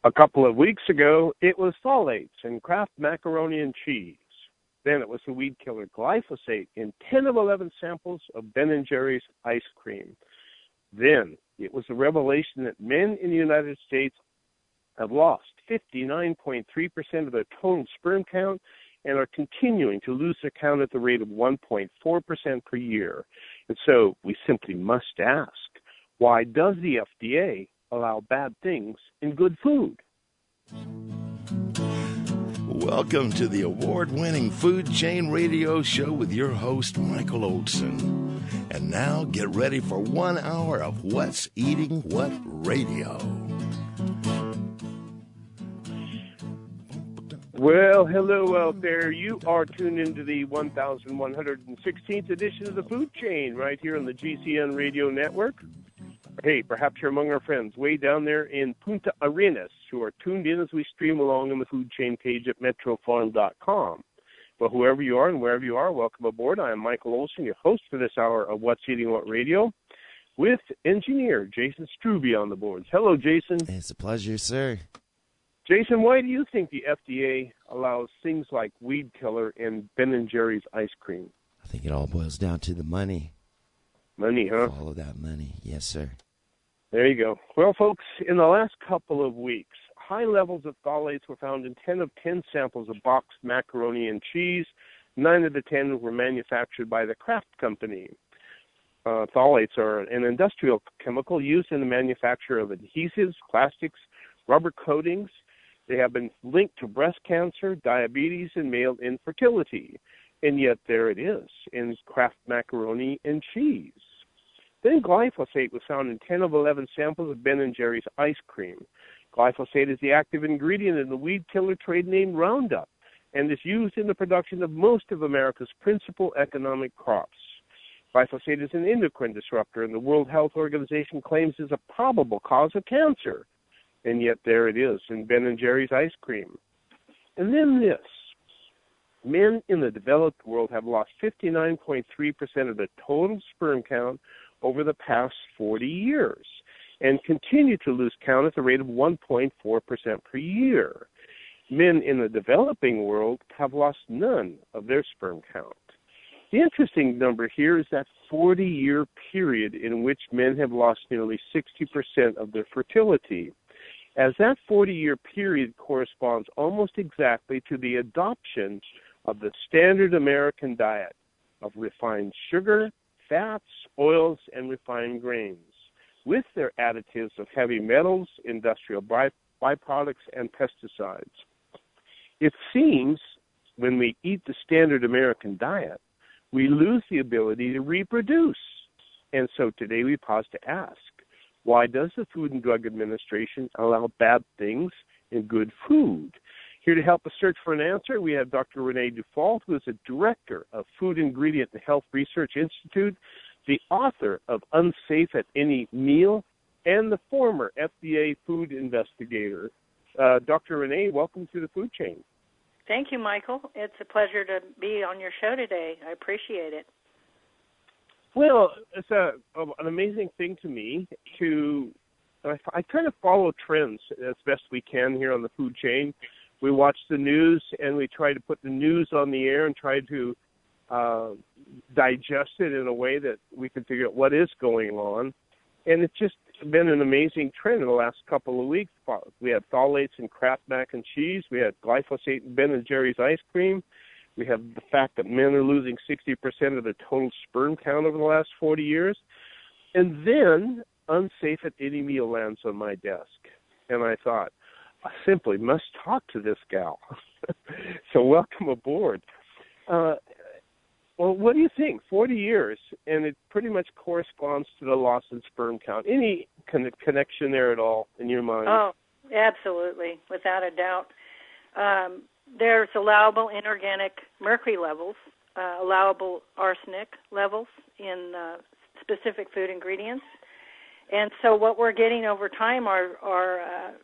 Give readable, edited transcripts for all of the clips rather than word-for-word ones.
A couple of weeks ago, it was phthalates in Kraft macaroni and cheese. Then it was the weed killer glyphosate in 10 of 11 samples of Ben & Jerry's ice cream. Then it was the revelation that men in the United States have lost 59.3% of their total sperm count and are continuing to lose their count at the rate of 1.4% per year. And so we simply must ask, why does the FDA allow bad things in good food? Welcome to the award-winning Food Chain Radio Show with your host, Michael Olson. And now get ready for 1 hour of What's Eating What Radio. Well, hello out there. You are tuned into the 1116th edition of the Food Chain right here on the GCN Radio Network. Hey, perhaps you're among our friends way down there in Punta Arenas who are tuned in as we stream along on the Food Chain page at metrofarm.com. Well, whoever you are and wherever you are, welcome aboard. I am Michael Olson, your host for this hour of What's Eating What Radio, with engineer Jason Struby on the boards. Hello, Jason. It's a pleasure, sir. Jason, why do you think the FDA allows things like weed killer and Ben & Jerry's ice cream? I think it all boils down to the money. Money, huh? Follow that money. Yes, sir. There you go. Well, folks, in the last couple of weeks, high levels of phthalates were found in 10 of 10 samples of boxed macaroni and cheese. 9 of the 10 were manufactured by the Kraft Company. Phthalates are an industrial chemical used in the manufacture of adhesives, plastics, rubber coatings. They have been linked to breast cancer, diabetes, and male infertility. And yet there it is in Kraft macaroni and cheese. Then glyphosate was found in 10 of 11 samples of Ben & Jerry's ice cream. Glyphosate is the active ingredient in the weed killer trade name Roundup and is used in the production of most of America's principal economic crops. Glyphosate is an endocrine disruptor, and the World Health Organization claims is a probable cause of cancer. And yet there it is in Ben & Jerry's ice cream. And then this. Men in the developed world have lost 59.3% of the total sperm count over the past 40 years and continue to lose count at the rate of 1.4% per year. Men in the developing world have lost none of their sperm count. The interesting number here is that 40-year period in which men have lost nearly 60% of their fertility, as that 40-year period corresponds almost exactly to the adoption of the standard American diet of refined sugar, fats, oils, and refined grains, with their additives of heavy metals, industrial byproducts, and pesticides. It seems when we eat the standard American diet, we lose the ability to reproduce. And so today we pause to ask, why does the Food and Drug Administration allow bad things in good food? Here to help us search for an answer, we have Dr. Renee Dufault, who is the Director of Food Ingredient and Health Research Institute, the author of Unsafe at Any Meal, and the former FDA food investigator. Dr. Renee, welcome to the Food Chain. Thank you, Michael. It's a pleasure to be on your show today. I appreciate it. Well, it's an amazing thing to me I try to follow trends as best we can here on the Food Chain. We watch the news, and we try to put the news on the air and try to digest it in a way that we can figure out what is going on. And it's just been an amazing trend in the last couple of weeks. We had phthalates in Kraft mac and cheese. We had glyphosate in Ben & Jerry's ice cream. We have the fact that men are losing 60% of their total sperm count over the last 40 years. And then Unsafe at Any Meal lands on my desk. And I thought, I simply must talk to this gal. So welcome aboard. Well, what do you think? 40 years, and it pretty much corresponds to the loss in sperm count. Any connection there at all in your mind? Oh, absolutely, without a doubt. There's allowable inorganic mercury levels, allowable arsenic levels in specific food ingredients. And so what we're getting over time are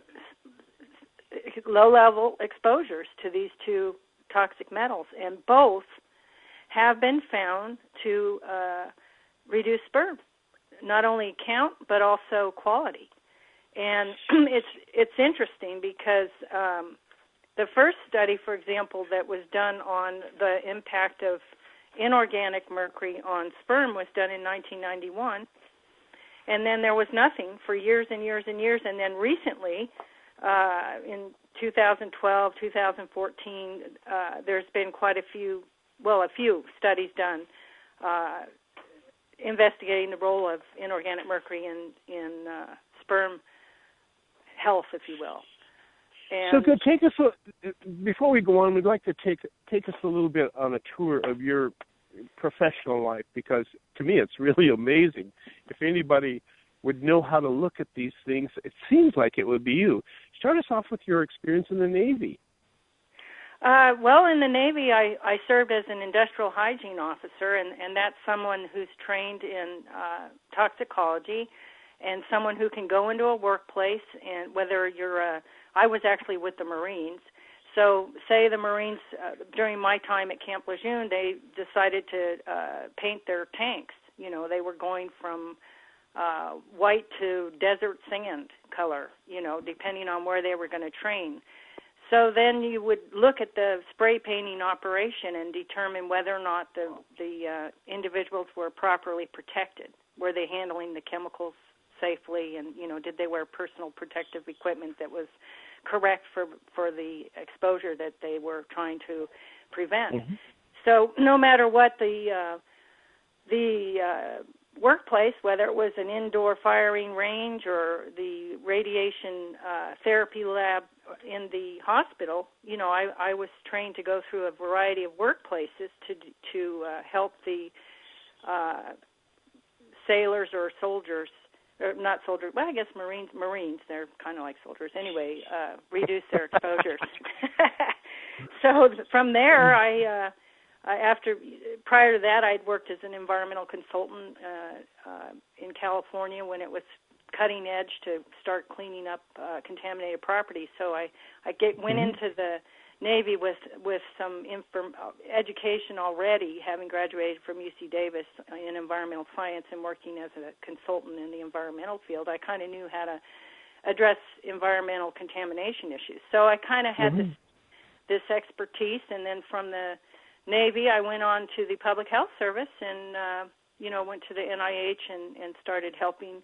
low-level exposures to these two toxic metals, and both have been found to reduce sperm, not only count but also quality. And it's interesting because the first study, for example, that was done on the impact of inorganic mercury on sperm was done in 1991. And then there was nothing for years and years and years. And then recently, in 2012, 2014, there's been quite a few studies done investigating the role of inorganic mercury in sperm health, if you will. And so, take us before we go on. We'd like to take us a little bit on a tour of your professional life, because to me it's really amazing. If anybody would know how to look at these things, it seems like it would be you. Start us off with your experience in the Navy. Well, in the Navy, I served as an industrial hygiene officer, and that's someone who's trained in toxicology and someone who can go into a workplace, and whether you're I was actually with the Marines. So say the Marines, during my time at Camp Lejeune, they decided to paint their tanks. You know, they were going from white to desert sand color, you know, depending on where they were going to train. So then you would look at the spray painting operation and determine whether or not the individuals were properly protected. Were they handling the chemicals safely, and, you know, did they wear personal protective equipment that was correct for the exposure that they were trying to prevent. Mm-hmm. So no matter what the workplace, whether it was an indoor firing range or the radiation therapy lab in the hospital, you know, I was trained to go through a variety of workplaces to help the sailors or soldiers, or not soldiers, well, I guess Marines, they're kind of like soldiers. Anyway, reduce their exposures. So from there, prior to that, I'd worked as an environmental consultant in California when it was cutting edge to start cleaning up contaminated property. So I went into the Navy with some education already, having graduated from UC Davis in environmental science and working as a consultant in the environmental field. I kind of knew how to address environmental contamination issues. So I kind of had this expertise, and then from the Navy, I went on to the Public Health Service and, went to the NIH and started helping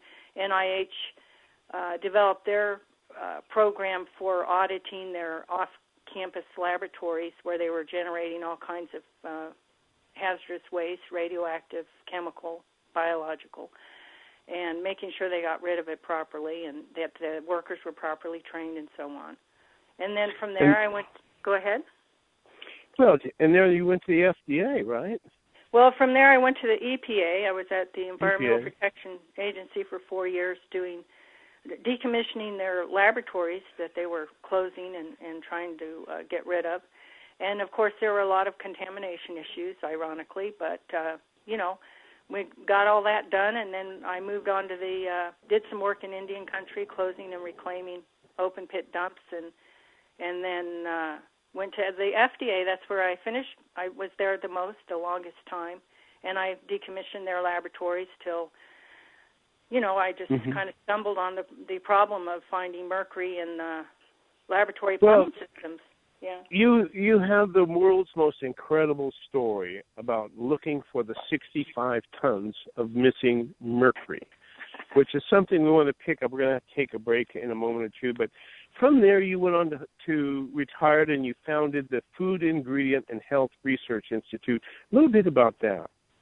NIH develop their program for auditing their off-campus laboratories where they were generating all kinds of hazardous waste, radioactive, chemical, biological, and making sure they got rid of it properly and that the workers were properly trained and so on. And then from there I went, go ahead. Well, and there you went to the FDA, right? Well, from there I went to the EPA. I was at the Environmental Protection Agency for 4 years decommissioning their laboratories that they were closing and trying to get rid of. And, of course, there were a lot of contamination issues, ironically, but, we got all that done, and then I moved on to did some work in Indian country, closing and reclaiming open-pit dumps, and then went to the FDA. That's where I finished. I was there the longest time, and I decommissioned their laboratories till, I just kind of stumbled on the problem of finding mercury in laboratory plumbing systems. Yeah. You have the world's most incredible story about looking for the 65 tons of missing mercury, which is something we want to pick up. We're going to have to take a break in a moment or two, but from there you went on to retired and you founded the Food Ingredient and Health Research Institute. A little bit about that.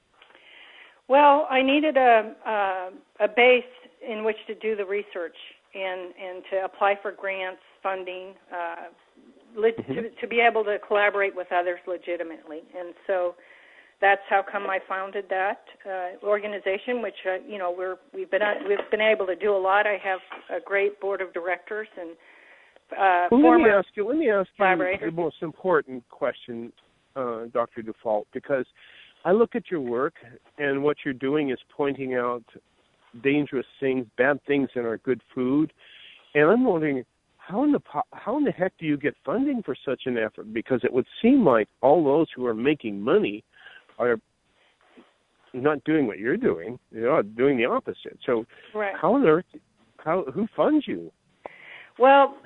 Well, I needed a base in which to do the research and to apply for grants, funding, to be able to collaborate with others legitimately. And so that's how come I founded that organization, which we've been able to do a lot. I have a great board of directors and let me ask you the most important question, Dr. Dufault, because I look at your work, and what you're doing is pointing out dangerous things, bad things in our good food, and I'm wondering, how in the heck do you get funding for such an effort? Because it would seem like all those who are making money are not doing what you're doing; they are doing the opposite. So, right. How Who funds you? Well,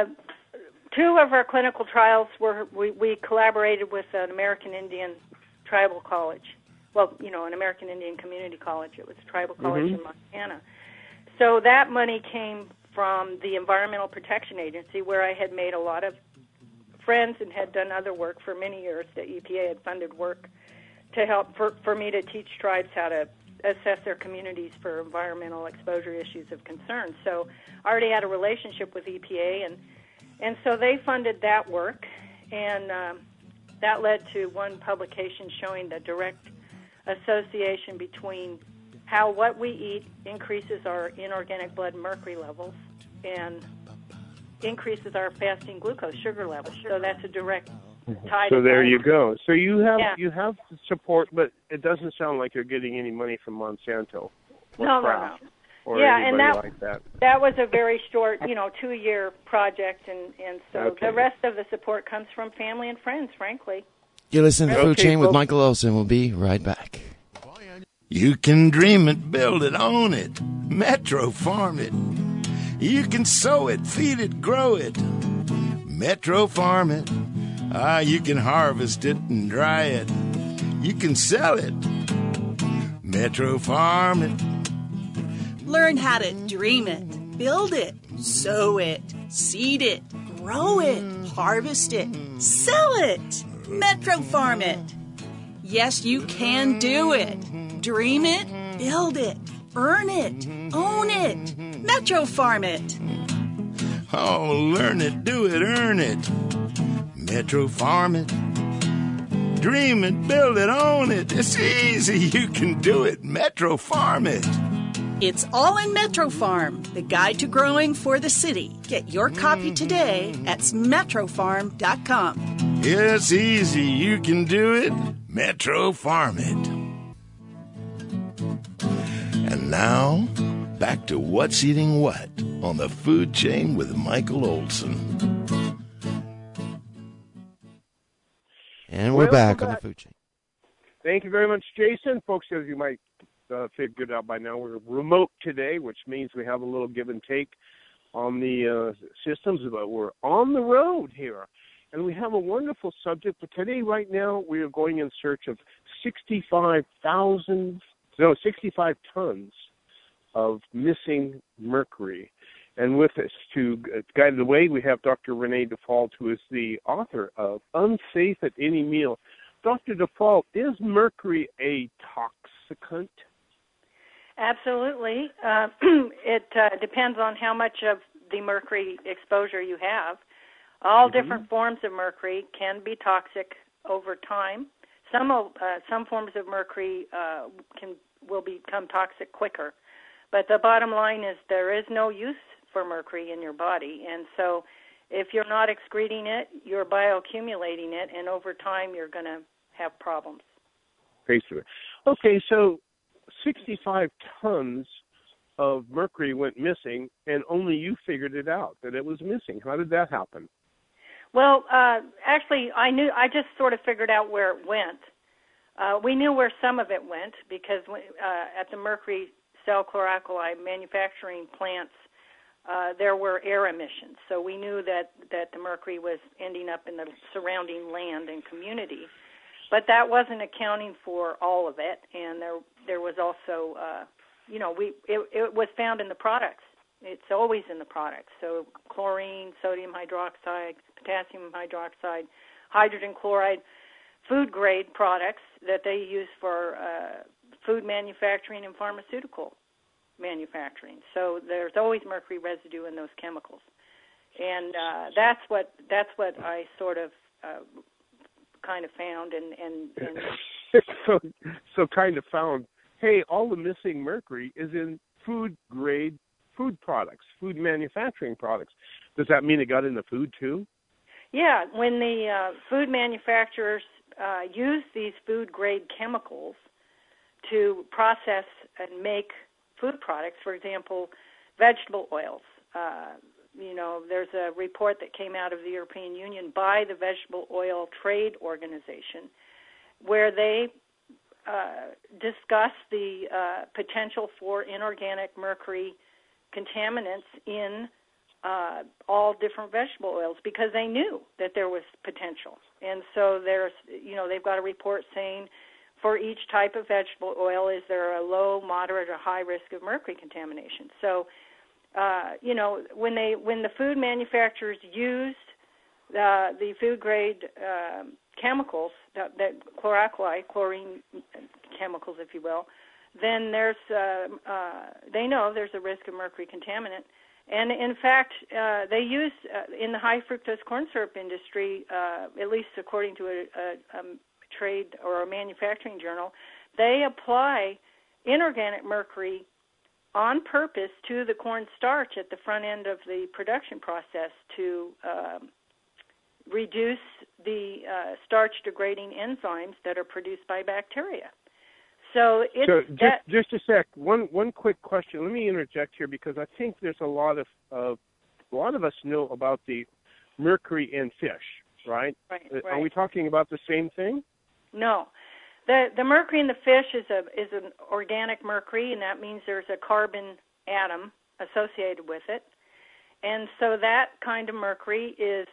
two of our clinical trials we collaborated with an American Indian tribal college. Well, an American Indian community college. It was a tribal college in Montana. So that money came from the Environmental Protection Agency, where I had made a lot of friends and had done other work for many years. The EPA had funded work to help for me to teach tribes how to assess their communities for environmental exposure issues of concern. So I already had a relationship with EPA, and so they funded that work, and that led to one publication showing the direct association between how what we eat increases our inorganic blood mercury levels and increases our fasting glucose sugar levels. So that's a direct tie. So there you go. So you have support, but it doesn't sound like you're getting any money from Monsanto or Kraft or anybody like that. That was a very short, 2-year project, and so the rest of the support comes from family and friends, frankly. You're listening to Food Chain with Michael Olson. We'll be right back. You can dream it, build it, own it, Metro Farm it. You can sow it, feed it, grow it, Metro Farm it. You can harvest it and dry it. You can sell it, Metro Farm it. Learn how to dream it, build it, sow it, seed it, grow it, harvest it, sell it, Metro Farm it. Yes, you can do it. Dream it, build it, earn it, own it, Metro Farm it. Oh, learn it, do it, earn it, Metro Farm it. Dream it, build it, own it. It's easy, you can do it, Metro Farm it. It's all in Metro Farm, the guide to growing for the city. Get your copy today at metrofarm.com. It's easy, you can do it, Metro Farm it. And now, back to What's Eating What on the Food Chain with Michael Olson. And we're back on the Food Chain. Thank you very much, Jason. Folks, as you might figured out by now, we're remote today, which means we have a little give and take on the systems, but we're on the road here. And we have a wonderful subject, but today, right now, we are going in search of 65 tons of missing mercury. And with us to guide the way, we have Dr. Renee Default, who is the author of Unsafe at Any Meal. Dr. Default, is mercury a toxicant? Absolutely. It depends on how much of the mercury exposure you have. All different forms of mercury can be toxic over time. Some forms of mercury will become toxic quicker. But the bottom line is there is no use for mercury in your body. And so if you're not excreting it, you're bioaccumulating it, and over time you're going to have problems. Okay, so 65 tons of mercury went missing, and only you figured it out, that it was missing. How did that happen? Well, actually, I just sort of figured out where it went. We knew where some of it went because at the mercury cell chlor-alkali manufacturing plants, there were air emissions. So we knew that the mercury was ending up in the surrounding land and community. But that wasn't accounting for all of it, and there was also, it was found in the products. It's always in the products. So chlorine, sodium hydroxide, potassium hydroxide, hydrogen chloride, food-grade products that they use for food manufacturing and pharmaceutical manufacturing. So there's always mercury residue in those chemicals, and that's what I sort of kind of found and so kind of found. Hey, all the missing mercury is in food-grade food products, food manufacturing products. Does that mean it got in the food too? Yeah, when the food manufacturers use these food-grade chemicals to process and make food products, for example, vegetable oils. There's a report that came out of the European Union by the Vegetable Oil Trade Organization where they discuss the potential for inorganic mercury contaminants in all different vegetable oils because they knew that there was potential. And so they've got a report saying for each type of vegetable oil, is there a low, moderate, or high risk of mercury contamination? So, when the food manufacturers used the food grade chemicals, that chlor-alkali, chlorine chemicals, if you will, then they know there's a risk of mercury contaminant. And in fact, they use in the high fructose corn syrup industry, at least according to a trade or a manufacturing journal, they apply inorganic mercury on purpose to the corn starch at the front end of the production process to reduce the starch-degrading enzymes that are produced by bacteria. So just a sec. One quick question. Let me interject here because I think there's a lot of us know about the mercury in fish, right? Right. Are we talking about the same thing? No. The mercury in the fish is an organic mercury, and that means there's a carbon atom associated with it. And so that kind of mercury is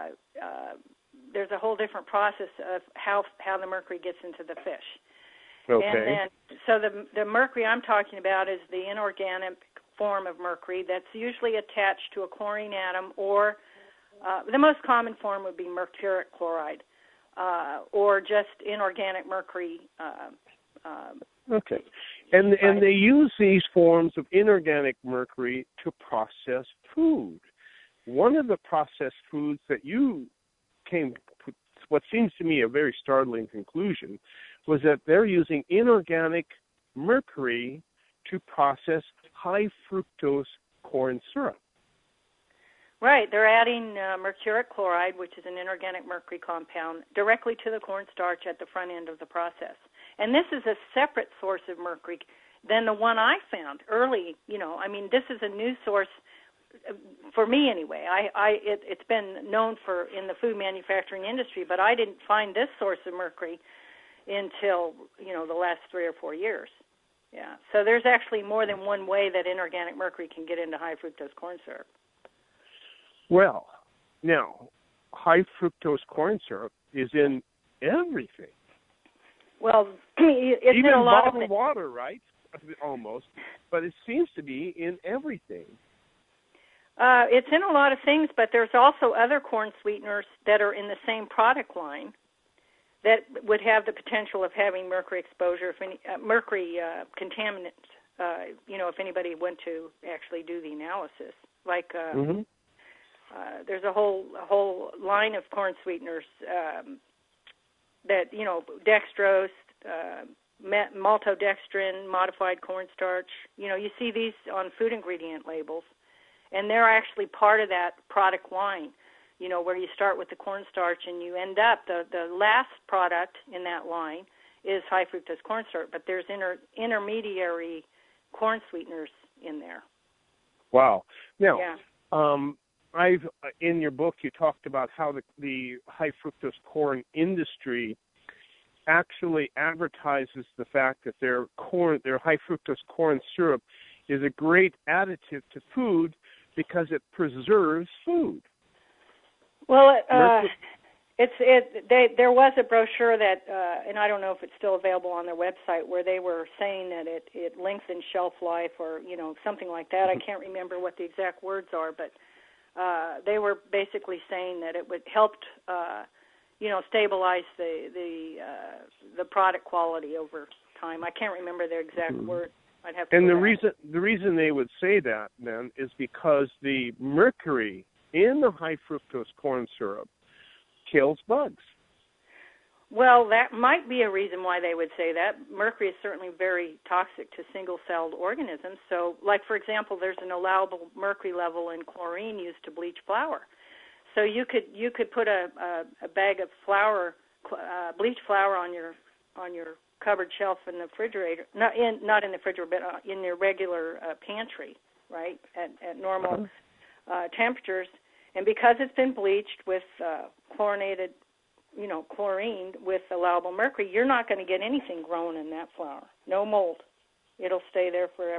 there's a whole different process of how the mercury gets into the fish. Okay. And then, so the mercury I'm talking about is the inorganic form of mercury that's usually attached to a chlorine atom, or the most common form would be mercuric chloride, or just inorganic mercury. Okay. And they use these forms of inorganic mercury to process food. One of the processed foods that you came to what seems to me a very startling conclusion was that they're using inorganic mercury to process high fructose corn syrup. Right. They're adding mercuric chloride, which is an inorganic mercury compound, directly to the cornstarch at the front end of the process. And this is a separate source of mercury than the one I found early. This is a new source for me anyway. It's been known in the food manufacturing industry, but I didn't find this source of mercury until the last 3 or 4 years. Yeah. So there's actually more than one way that inorganic mercury can get into high fructose corn syrup. Well, now, high fructose corn syrup is in everything. Well, it's even in a lot bottled of water, right? Almost, but it seems to be in everything. It's in a lot of things, but there's also other corn sweeteners that are in the same product line that would have the potential of having mercury exposure, mercury contaminants. If anybody went to actually do the analysis, like there's a whole line of corn sweeteners that dextrose, maltodextrin, modified cornstarch. You see these on food ingredient labels, and they're actually part of that product line. Where you start with the cornstarch and you end up, the last product in that line is high fructose corn syrup, but there's intermediary corn sweeteners in there. Wow. Now, yeah. In your book, you talked about how the high fructose corn industry actually advertises the fact that their high fructose corn syrup is a great additive to food because it preserves food. Well, there was a brochure that, and I don't know if it's still available on their website, where they were saying that it lengthens shelf life or something like that. I can't remember what the exact words are, but they were basically saying that it would help, stabilize the product quality over time. I can't remember their exact word. I'd have to. And the reason they would say that then is because the mercury in the high fructose corn syrup kills bugs. Well, that might be a reason why they would say that. Mercury is certainly very toxic to single-celled organisms. So, like, for example, there's an allowable mercury level in chlorine used to bleach flour. So you could put a bag of flour, bleach flour on your cupboard shelf in the refrigerator, not in the refrigerator, but in your regular pantry, right, at normal temperatures. And because it's been bleached with chlorinated, chlorine with allowable mercury, you're not going to get anything grown in that flour. No mold. It'll stay there forever.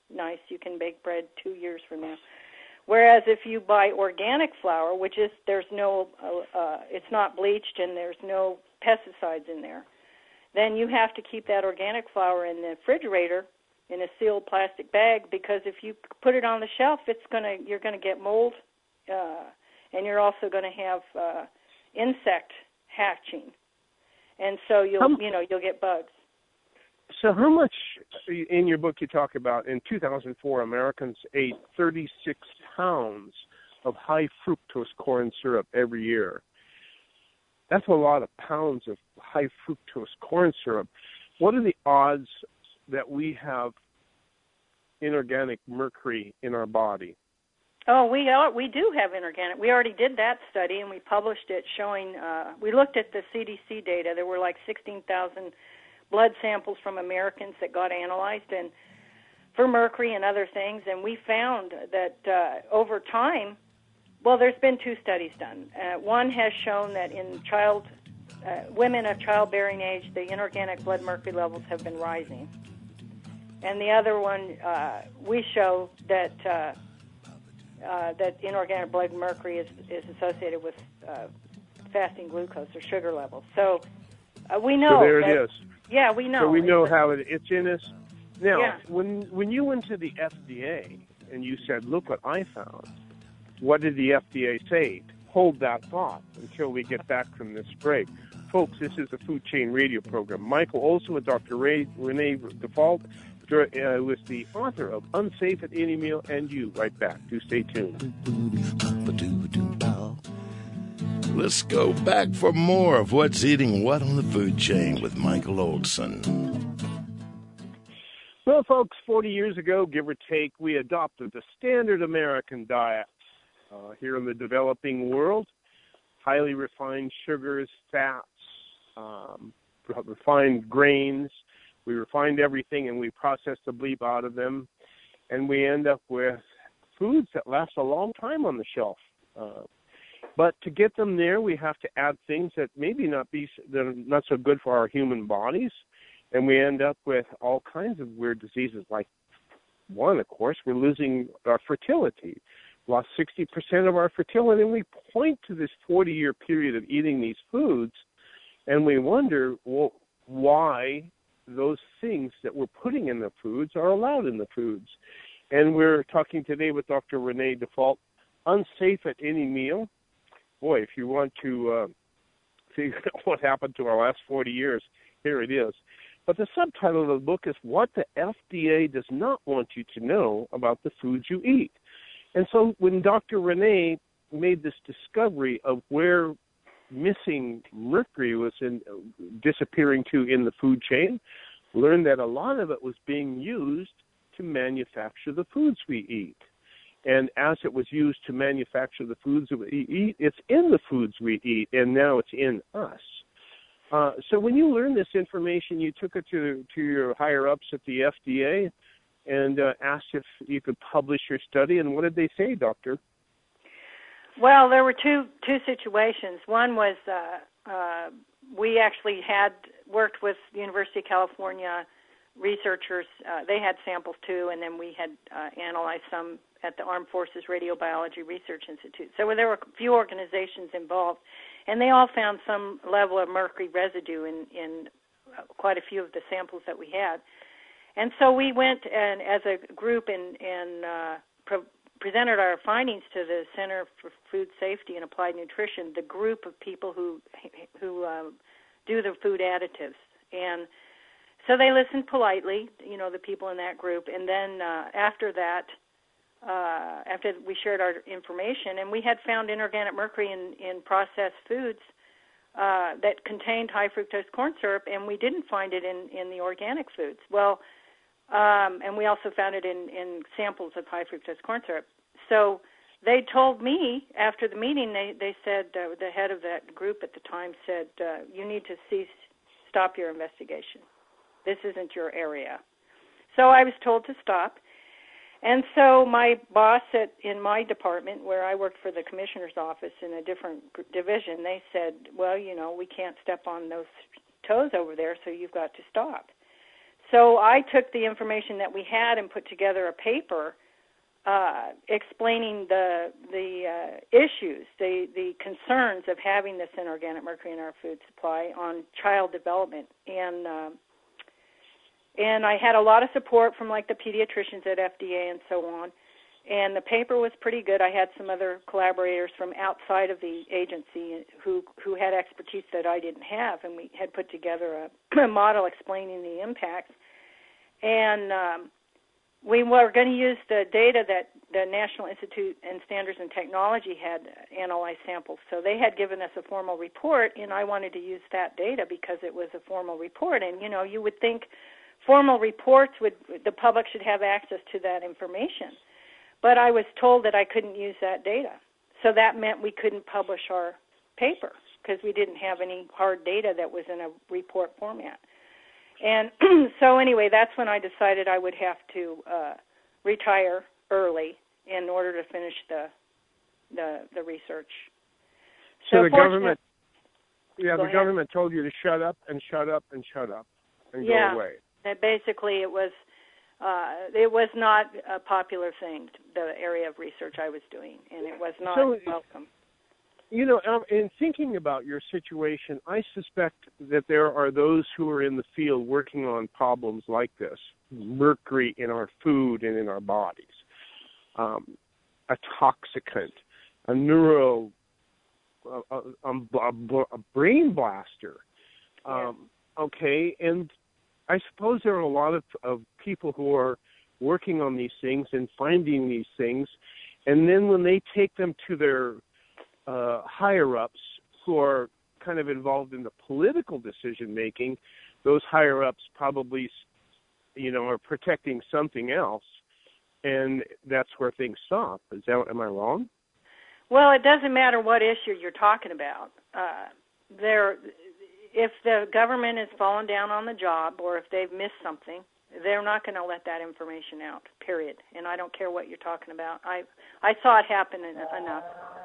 nice. You can bake bread 2 years from now. Whereas if you buy organic flour, which is there's no, it's not bleached and there's no pesticides in there, then you have to keep that organic flour in the refrigerator in a sealed plastic bag, because if you put it on the shelf, you're gonna get mold, and you're also gonna have insect hatching, and so you'll get bugs. So how much, in your book you talk about, in 2004, Americans ate 36 pounds of high fructose corn syrup every year. That's a lot of pounds of high fructose corn syrup. What are the odds that we have inorganic mercury in our body? Oh, we do have inorganic. We already did that study, and we published it showing, we looked at the CDC data. There were like 16,000 blood samples from Americans that got analyzed and for mercury and other things, and we found that over time, well, there's been 2 studies done. One has shown that in women of childbearing age, the inorganic blood mercury levels have been rising. And the other one, we show that that inorganic blood mercury is associated with fasting glucose or sugar levels. So we know. So there it is. Yeah, we know. So we know how it's in us. Now, yeah. when you went to the FDA and you said, look what I found, what did the FDA say? Hold that thought until we get back from this break. Folks, this is a Food Chain Radio program. Michael Olson with Dr. Renee Default was the author of Unsafe at Any Meal, and you. Right back. Do stay tuned. Let's go back for more of What's Eating What on the Food Chain with Michael Olson. Well, folks, 40 years ago, give or take, we adopted the standard American diet here in the developing world. Highly refined sugars, fats, refined grains. We refined everything, and we processed the bleep out of them. And we end up with foods that last a long time on the shelf. But to get them there, we have to add things that maybe that are not so good for our human bodies, and we end up with all kinds of weird diseases. Like one, of course, we're losing our fertility. Lost 60% of our fertility, and we point to this 40-year period of eating these foods, and we wonder, well, why those things that we're putting in the foods are allowed in the foods. And we're talking today with Dr. Renee Default, Unsafe at Any Meal. Boy, if you want to figure out what happened to our last 40 years, here it is. But the subtitle of the book is What the FDA Does Not Want You to Know About the Foods You Eat. And so when Dr. Renee made this discovery of where missing mercury was disappearing to in the food chain, learned that a lot of it was being used to manufacture the foods we eat. And as it was used to manufacture the foods that we eat, it's in the foods we eat, and now it's in us. So when you learned this information, you took it to your higher-ups at the FDA and asked if you could publish your study. And what did they say, Doctor? Well, there were two situations. One was we actually had worked with the University of California researchers. They had samples too, and then we had analyzed some at the Armed Forces Radiobiology Research Institute. So there were a few organizations involved, and they all found some level of mercury residue in quite a few of the samples that we had. And so we went and as a group and presented our findings to the Center for Food Safety and Applied Nutrition, the group of people who do the food additives. And so they listened politely, the people in that group. And then after that, after we shared our information, and we had found inorganic mercury in processed foods that contained high fructose corn syrup, and we didn't find it in the organic foods. Well, and we also found it in samples of high fructose corn syrup. So they told me after the meeting, they said, the head of that group at the time said, you need to stop your investigation. This isn't your area. So I was told to stop. And so my boss in my department, where I worked for the commissioner's office in a different division, they said, well, we can't step on those toes over there, so you've got to stop. So I took the information that we had and put together a paper explaining the issues, the concerns of having this inorganic mercury in our food supply on child development, and I had a lot of support from like the pediatricians at FDA and so on. And the paper was pretty good. I had some other collaborators from outside of the agency who had expertise that I didn't have, and we had put together a model explaining the impacts. And we were going to use the data that the National Institute and Standards and Technology had analyzed samples. So they had given us a formal report, and I wanted to use that data because it was a formal report. And, you know, you would think formal reports the public should have access to that information. But I was told that I couldn't use that data. So that meant we couldn't publish our paper because we didn't have any hard data that was in a report format. And so anyway, that's when I decided I would have to retire early in order to finish the research. So the government, the government told you to shut up and shut up and shut up and go away. Yeah, basically it was not a popular thing, the area of research I was doing, and it was not welcome. You know, in thinking about your situation, I suspect that there are those who are in the field working on problems like this, mercury in our food and in our bodies, a toxicant, a brain blaster, okay, and I suppose there are a lot of people who are working on these things and finding these things, and then when they take them to their higher-ups who are kind of involved in the political decision-making, those higher-ups probably, you know, are protecting something else, and that's where things stop. Am I wrong? Well, it doesn't matter what issue you're talking about. If the government has fallen down on the job or if they've missed something, they're not going to let that information out, period. And I don't care what you're talking about. I saw it happen enough.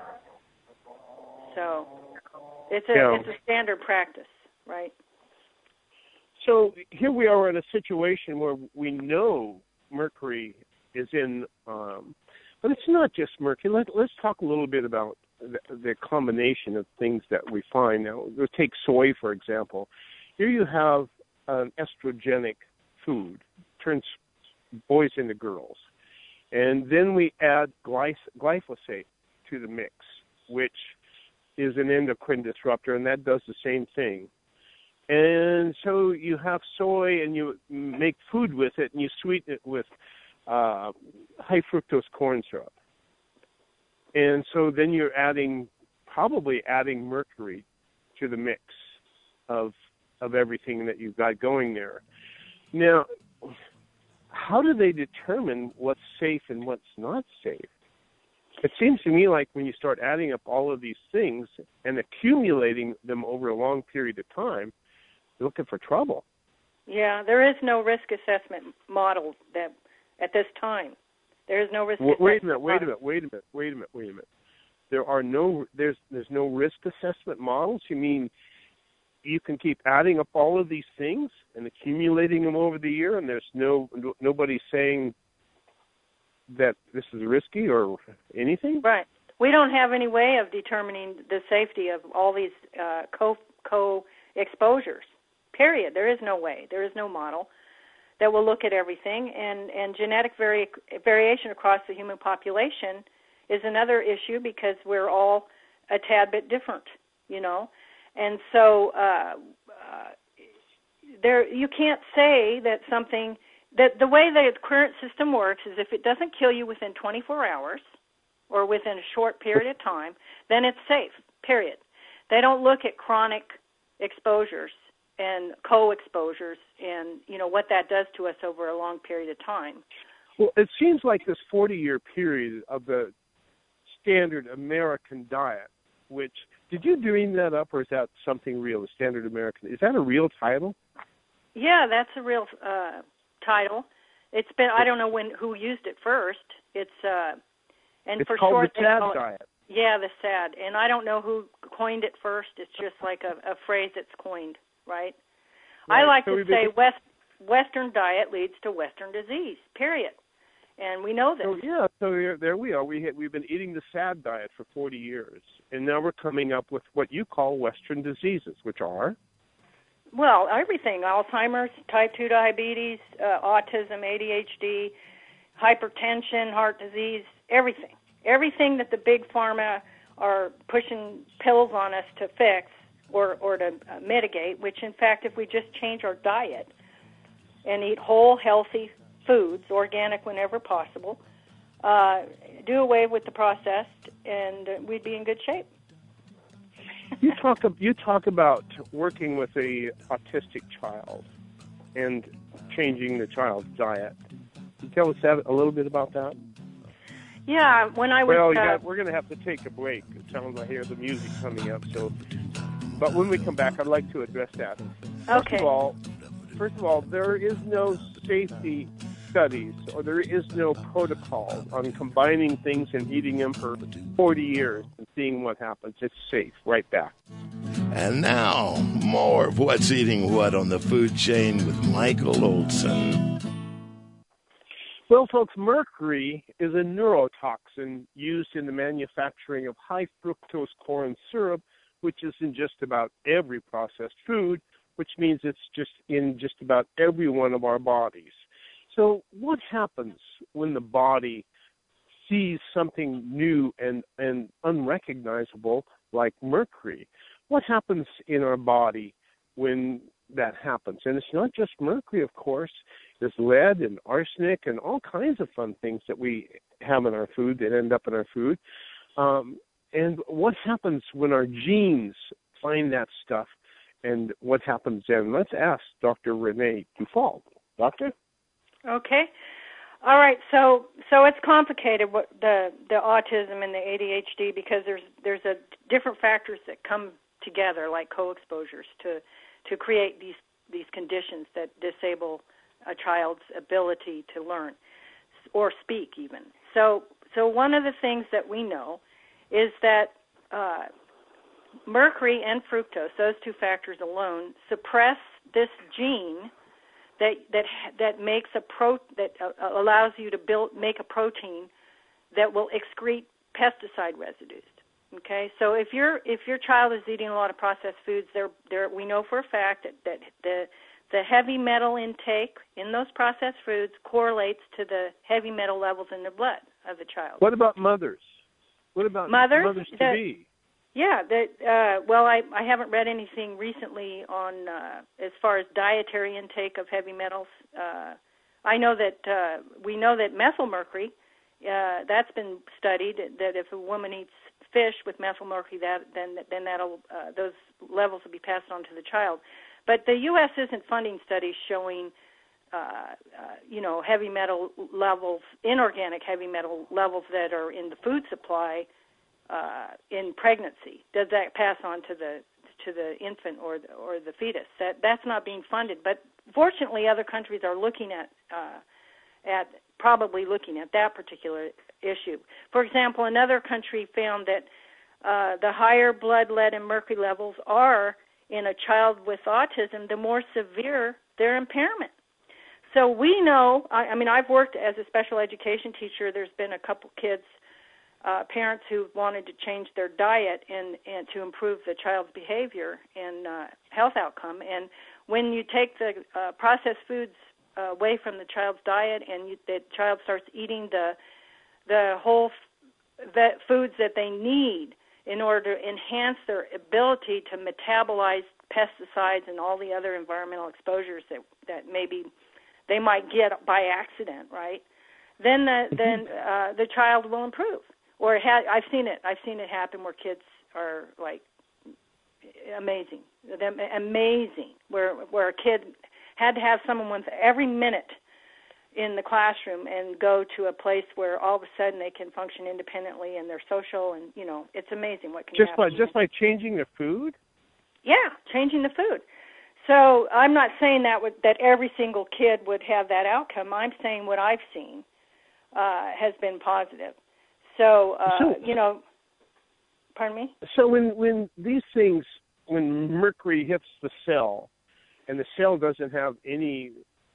So it's a standard practice, right? So here we are in a situation where we know mercury is in, but it's not just mercury. Let's talk a little bit about the combination of things that we find. Now, let's take soy, for example. Here you have an estrogenic food, turns boys into girls. And then we add glyphosate to the mix, which is an endocrine disruptor, and that does the same thing. And so you have soy, and you make food with it, and you sweeten it with high fructose corn syrup. And so then you're probably adding mercury to the mix of everything that you've got going there. Now, how do they determine what's safe and what's not safe? It seems to me like when you start adding up all of these things and accumulating them over a long period of time, you're looking for trouble. Yeah, there is no risk assessment model that at this time. There is no risk assessment. Wait a minute. There's no risk assessment models? You mean you can keep adding up all of these things and accumulating them over the year, and there's nobody saying that this is risky or anything? Right. We don't have any way of determining the safety of all these co-exposures, period. There is no way. There is no model that will look at everything. And genetic variation across the human population is another issue because we're all a tad bit different, you know. And so you can't say that something... that the way the current system works is if it doesn't kill you within 24 hours or within a short period of time, then it's safe, period. They don't look at chronic exposures and co-exposures and, you know, what that does to us over a long period of time. Well, it seems like this 40-year period of the standard American diet, which, did you dream that up or is that something real, the standard American? Is that a real title? Yeah, that's a real title. It's been, I don't know who used it first. It's for called short, the SAD diet. Yeah, the SAD. And I don't know who coined it first. It's just like a phrase that's coined, right? I like to say Western diet leads to Western disease, period. And we know this. So there we are. We've been eating the SAD diet for 40 years, and now we're coming up with what you call Western diseases, which are? Well, everything: Alzheimer's, type 2 diabetes, autism, ADHD, hypertension, heart disease, everything. Everything that the big pharma are pushing pills on us to fix or to mitigate, which, in fact, if we just change our diet and eat whole, healthy foods, organic whenever possible, do away with the processed, and we'd be in good shape. You talk about working with a autistic child and changing the child's diet. Can you tell us a little bit about that? Yeah, when I was... Well, we're going to have to take a break. It sounds like I hear the music coming up. But when we come back, I'd like to address that. Okay. First of all, there is no safety studies or there is no protocol on combining things and eating them for 40 years and seeing what happens. It's safe. Right back. And now, more of What's Eating What on the Food Chain with Michael Olson. Well, folks, mercury is a neurotoxin used in the manufacturing of high fructose corn syrup, which is in just about every processed food, which means it's just in just about every one of our bodies. So what happens when the body sees something new and unrecognizable like mercury? What happens in our body when that happens? And it's not just mercury, of course. There's lead and arsenic and all kinds of fun things that we have in our food that end up in our food. And what happens when our genes find that stuff, and what happens then? Let's ask Dr. Renee Dufault. Doctor? Okay. All right. So it's complicated, what the autism and the ADHD, because there's a different factors that come together, like co-exposures, to create these conditions that disable a child's ability to learn or speak even. So one of the things that we know is that mercury and fructose, those two factors alone, suppress this gene that makes allows you to make a protein that will excrete pesticide residues. Okay, so if your child is eating a lot of processed foods, we know for a fact that the heavy metal intake in those processed foods correlates to the heavy metal levels in the blood of the child. What about mothers? What about mothers to be? Yeah, well, I haven't read anything recently on as far as dietary intake of heavy metals. I know that we know that methylmercury, that's been studied, that if a woman eats fish with methylmercury, then that'll those levels will be passed on to the child. But the U.S. isn't funding studies showing, heavy metal levels, inorganic heavy metal levels that are in the food supply in pregnancy. Does that pass on to the infant or the fetus? That's not being funded. But fortunately, other countries are looking at that particular issue. For example, another country found that the higher blood lead and mercury levels are in a child with autism, the more severe their impairment. So we know, I've worked as a special education teacher. There's been a couple kids, parents who wanted to change their diet and to improve the child's behavior and health outcome. And when you take the processed foods away from the child's diet and the child starts eating the whole foods that they need in order to enhance their ability to metabolize pesticides and all the other environmental exposures that maybe they might get by accident, right? Then the child will improve. Or I've seen it happen where kids are like amazing, where a kid had to have someone once every minute in the classroom and go to a place where all of a sudden they can function independently and they're social, and it's amazing what can happen. Just by changing the food? Yeah, changing the food. So I'm not saying that every single kid would have that outcome. I'm saying what I've seen has been positive. So pardon me? So when these things, when mercury hits the cell and the cell doesn't have any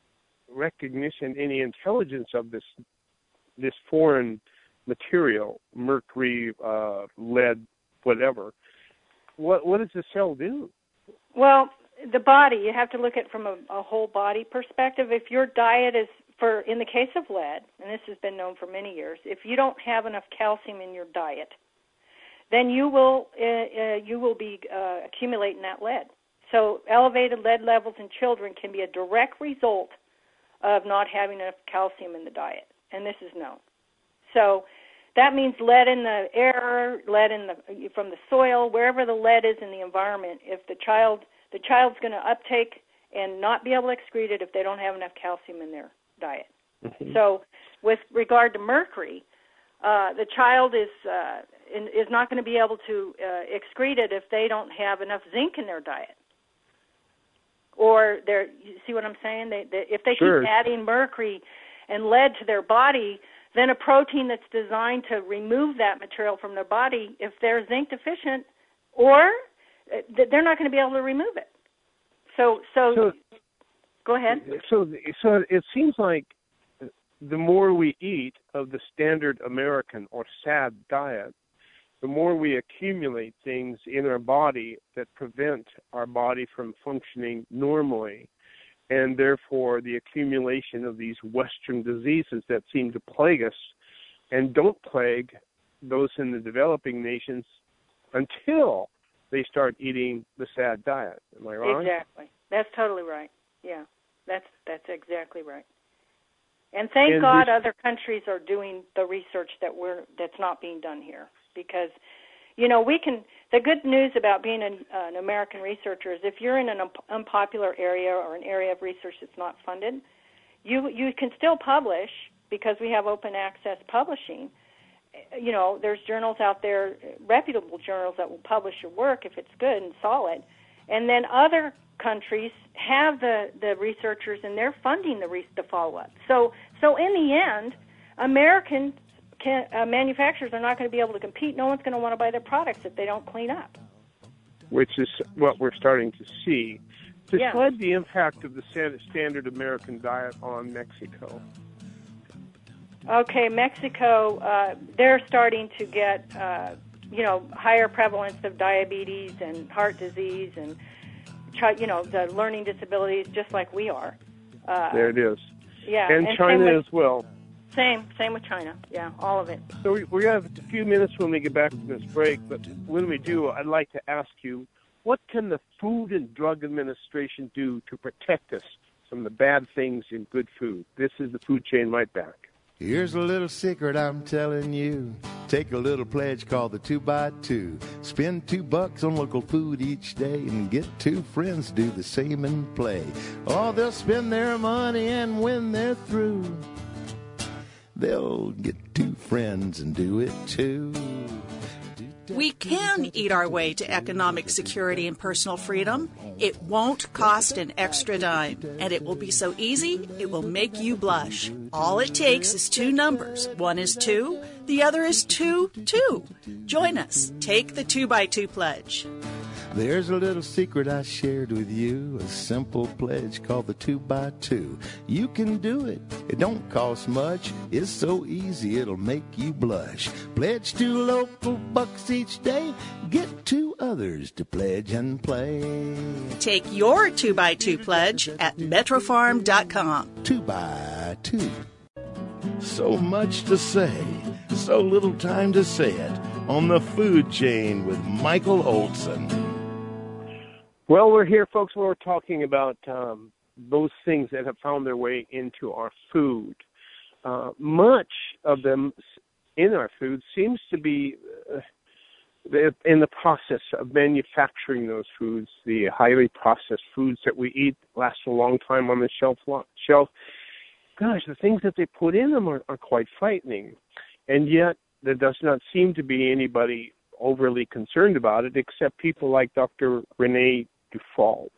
recognition, any intelligence of this foreign material, mercury, lead, whatever, what does the cell do? Well, the body, you have to look at it from a whole body perspective. If your diet is, in the case of lead, and this has been known for many years, if you don't have enough calcium in your diet, then you will be accumulating that lead. So elevated lead levels in children can be a direct result of not having enough calcium in the diet, and this is known. So that means lead in the air, lead from the soil, wherever the lead is in the environment. If the child's going to uptake and not be able to excrete it if they don't have enough calcium in their diet. Mm-hmm. So with regard to mercury, the child is not going to be able to excrete it if they don't have enough zinc in their diet. Or you see what I'm saying? If they Sure. keep adding mercury and lead to their body, then a protein that's designed to remove that material from their body, if they're zinc deficient, or they're not going to be able to remove it. So go ahead. So it seems like the more we eat of the standard American or SAD diet, the more we accumulate things in our body that prevent our body from functioning normally, and therefore the accumulation of these Western diseases that seem to plague us and don't plague those in the developing nations until they start eating the SAD diet. Am I wrong? Exactly. That's totally right. Yeah, that's exactly right. And thank God other countries are doing the research that's not being done here, because, the good news about being an American researcher is if you're in an unpopular area or an area of research that's not funded, you can still publish because we have open access publishing. There's journals out there, reputable journals, that will publish your work if it's good and solid. And then other countries have the researchers, and they're funding the follow-up. So in the end, American manufacturers are not going to be able to compete. No one's going to want to buy their products if they don't clean up. Which is what we're starting to see. Describe the impact of the standard American diet on Mexico. Okay, Mexico, they're starting to get, higher prevalence of diabetes and heart disease and, the learning disabilities, just like we are. There it is. Yeah. And China as well. Same with China. Yeah, all of it. So we have a few minutes when we get back from this break, but when we do, I'd like to ask you, what can the Food and Drug Administration do to protect us from the bad things in good food? This is the Food Chain Right Back. Here's a little secret I'm telling you. Take a little pledge called the 2x2. Spend $2 on local food each day and get 2 friends to do the same and play. Oh, they'll spend their money, and when they're through, they'll get 2 friends and do it too. We can eat our way to economic security and personal freedom. It won't cost an extra dime, and it will be so easy, it will make you blush. All it takes is 2 numbers. One is 2, the other is 2. Join us. Take the 2x2 pledge. There's a little secret I shared with you, a simple pledge called the 2x2. You can do it. It don't cost much. It's so easy it'll make you blush. Pledge 2 local bucks each day. Get 2 others to pledge and play. Take your 2x2 pledge at metrofarm.com. 2x2. So much to say, so little time to say it on the Food Chain with Michael Olson. Well, we're here, folks, where we're talking about those things that have found their way into our food. Much of them in our food seems to be in the process of manufacturing those foods. The highly processed foods that we eat last a long time on the shelf. Gosh, the things that they put in them are quite frightening. And yet there does not seem to be anybody overly concerned about it except people like Dr. Renee Dufault.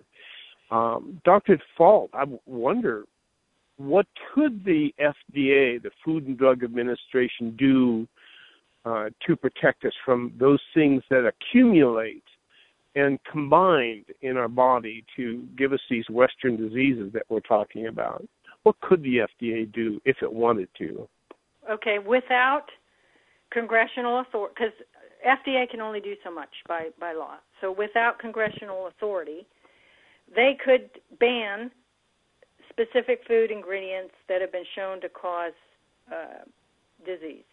Dr. Dufault, I wonder, what could the FDA, the Food and Drug Administration, do to protect us from those things that accumulate and combined in our body to give us these Western diseases that we're talking about? what could the FDA do if it wanted to? Okay, without congressional authority, because FDA can only do so much by law. So without congressional authority, they could ban specific food ingredients that have been shown to cause disease.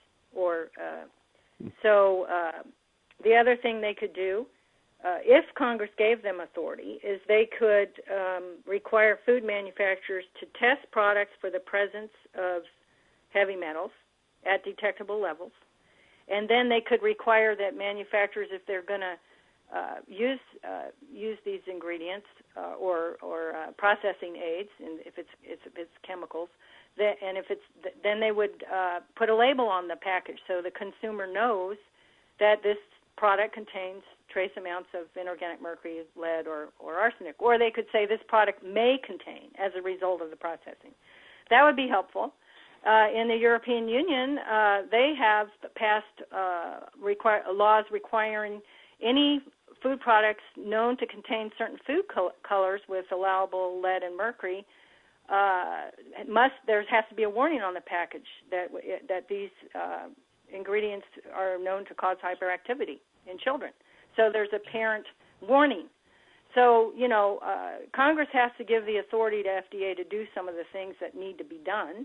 The other thing they could do, if Congress gave them authority, is they could require food manufacturers to test products for the presence of heavy metals at detectable levels. And then they could require that manufacturers, if they're going to use these ingredients or processing aids, and if it's chemicals, then they would put a label on the package so the consumer knows that this product contains trace amounts of inorganic mercury, lead, or arsenic. Or they could say this product may contain as a result of the processing. That would be helpful. In the European Union, they have passed laws requiring any food products known to contain certain food colors with allowable lead and mercury. There has to be a warning on the package that these ingredients are known to cause hyperactivity in children. So there's a parent warning. So, Congress has to give the authority to FDA to do some of the things that need to be done.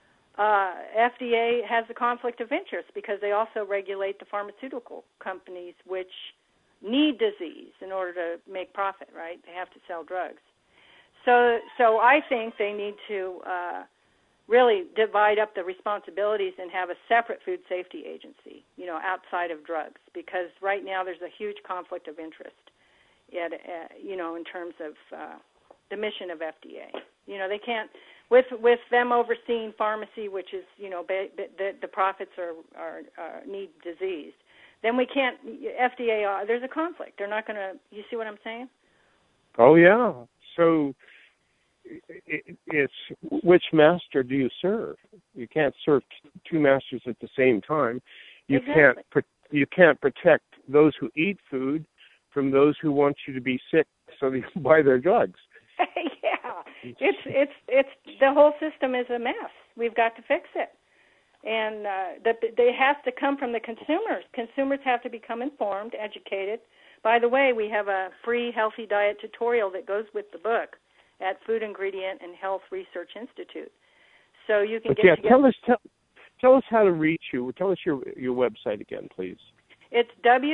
FDA has a conflict of interest because they also regulate the pharmaceutical companies, which need disease in order to make profit, right? They have to sell drugs. So I think they need to really divide up the responsibilities and have a separate food safety agency, outside of drugs, because right now there's a huge conflict of interest, in terms of the mission of FDA. They can't, with them overseeing pharmacy, which is, the profits are need diseased, then we can't, FDA, there's a conflict. They're not going to, you see what I'm saying? Oh, yeah. So it's which master do you serve? You can't serve two masters at the same time. You can't protect those who eat food from those who want you to be sick so they can buy their drugs. Yeah, it's the whole system is a mess. We've got to fix it, and it has to come from the consumers. Consumers have to become informed, educated. By the way, we have a free Healthy Diet tutorial that goes with the book at Food Ingredient and Health Research Institute. So you can get together. Tell us how to reach you. Tell us your website again, please. It's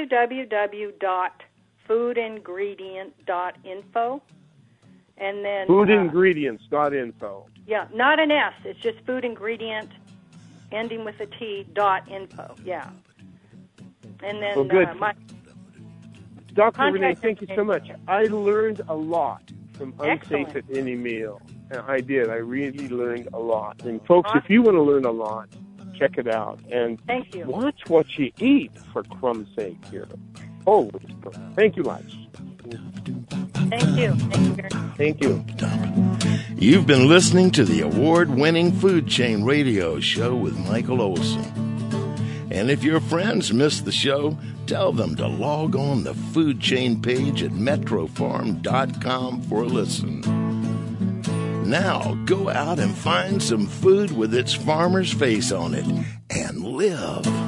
www.foodingredient.info. And then foodingredients.info. Yeah, not an S. It's just food ingredient ending with a T.info. Yeah. And then good. Dr. Renee, thank you so much. I learned a lot from Unsafe at Any Meal. I did. I really learned a lot. And folks, if you want to learn a lot, check it out. And thank you. Watch what you eat, for crumb's sake here. Oh, thank you much. Thank you. Thank you very much. Thank you. You've been listening to the award-winning Food Chain Radio Show with Michael Olson. And if your friends missed the show, tell them to log on the Food Chain page at metrofarm.com for a listen. Now, go out and find some food with its farmer's face on it and live.